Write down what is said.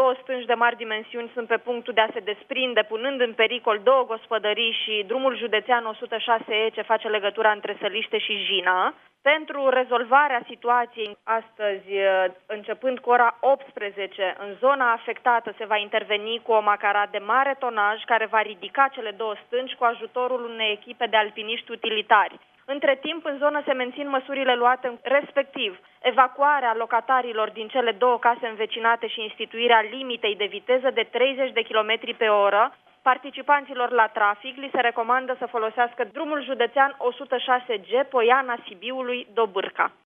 două stânci de mari dimensiuni sunt pe punctul de a se desprinde, punând în pericol două gospodării și drumul județean 106E ce face legătura între Săliște și Jina. Pentru rezolvarea situației astăzi, începând cu ora 18, în zona afectată se va interveni cu o macara de mare tonaj care va ridica cele două stânci cu ajutorul unei echipe de alpiniști utilitari. Între timp, în zonă se mențin măsurile luate, respectiv evacuarea locatarilor din cele două case învecinate și instituirea limitei de viteză de 30 de km pe oră. Participanților la trafic li se recomandă să folosească drumul județean 106G, Poiana Sibiului, Dobârca.